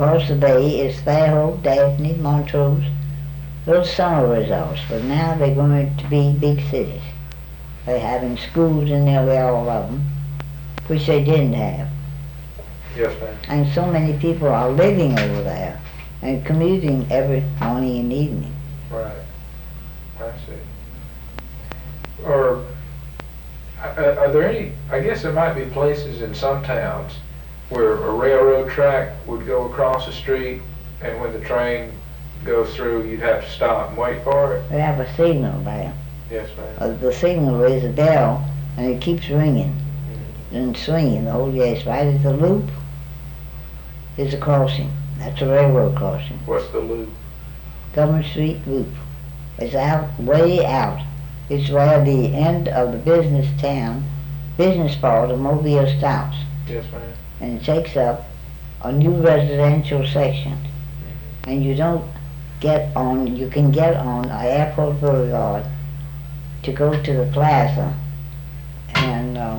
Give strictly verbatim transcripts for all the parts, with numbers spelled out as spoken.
across the bay is Fairhope, Daphne, Montrose, those summer resorts, but now they're going to be big cities. They're having schools in nearly all of them, which they didn't have. Yes, ma'am. And so many people are living over there and commuting every morning and evening. Right. I see. Or are, are there any, I guess there might be places in some towns where a railroad track would go across the street, and when the train goes through, you'd have to stop and wait for it? They have a signal there. Yes, ma'am. Uh, the signal is a bell, and it keeps ringing and swinging. Oh yes, right at the loop is a crossing. That's a railroad crossing. What's the loop? Government Street Loop. It's out, way out. It's where the end of the business town, business part of Mobile stops. Yes, ma'am. And it takes up a new residential section. Mm-hmm. And you don't get on, you can get on a Airport Boulevard to go to the plaza and uh,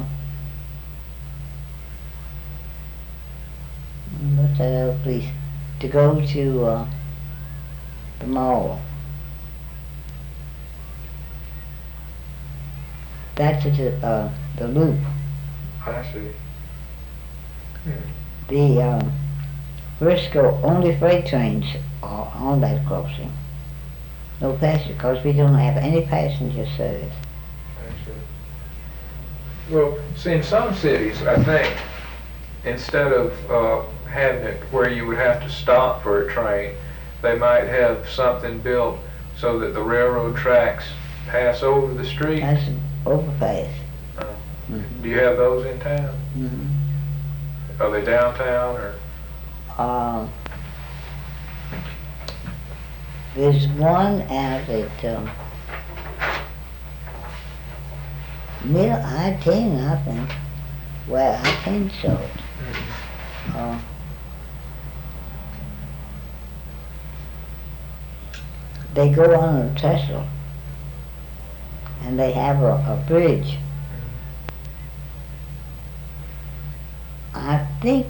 what's that other place? To go to uh, the mall. That's the, uh, the loop. I see. Hmm. The uh, Briscoe only freight trains are on that crossing. No passenger, because we don't have any passenger service. I see. Well, see, in some cities, I think, instead of uh, having it where you would have to stop for a train, they might have something built so that the railroad tracks pass over the street. That's an overpass. Uh, Mm-hmm. Do you have those in town? Mm-hmm. Are they downtown or? Uh, there's one out at um, middle I ten, I think. Well, I ten show it. Mm-hmm. Uh, they go on a trestle, and they have a, a bridge. I think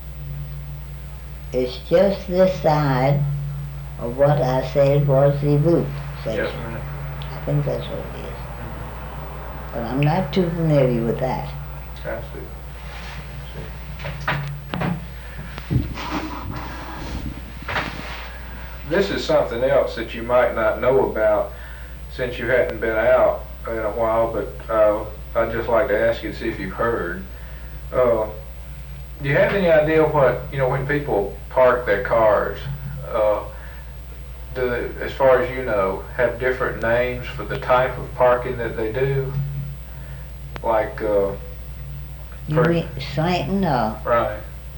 it's just this side of what I said was the loop section. Yes, ma'am. I think that's what it is. But I'm not too familiar with that. I see. This is something else that you might not know about since you hadn't been out in a while, but uh, I'd just like to ask you to see if you've heard. Uh, do you have any idea what, you know, when people park their cars, uh, do they, as far as you know, have different names for the type of parking that they do? Like, uh, You for- mean slanting or, right,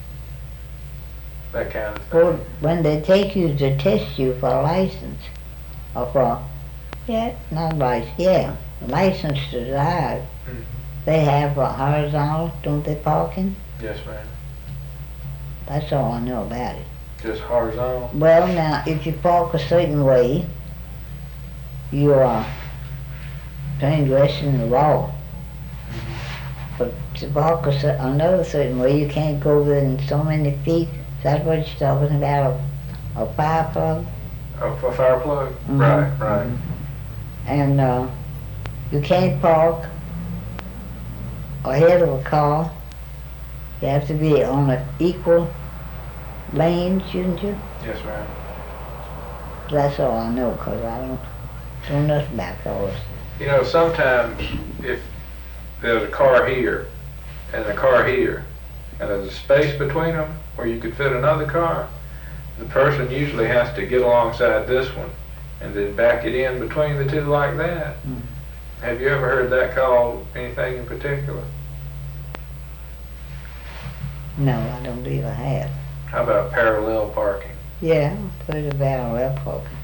that kind of thing. or when they take you to test you for a license or for, yeah, not license, yeah, license to drive, Mhm. they have a horizontal, don't they, parking? Yes, ma'am. That's all I know about it. Just horizontal? Well, now, if you park a certain way, you are transgressing the law. But to park a cer- another certain way, you can't go within so many feet. Is that what you're talking about, a, a fire plug? Oh, for fire plug? Mhm. Right, right. And uh, you can't park ahead of a car. You have to be on an equal lane, shouldn't you? Yes, ma'am. That's all I know, because I don't know nothing about cars. You know, sometimes if there's a car here and a car here, and there's a space between them where you could fit another car, the person usually has to get alongside this one and then back it in between the two like that. Mm. Have you ever heard that called anything in particular? No, I don't believe I have. How about parallel parking? Yeah, put it about parking.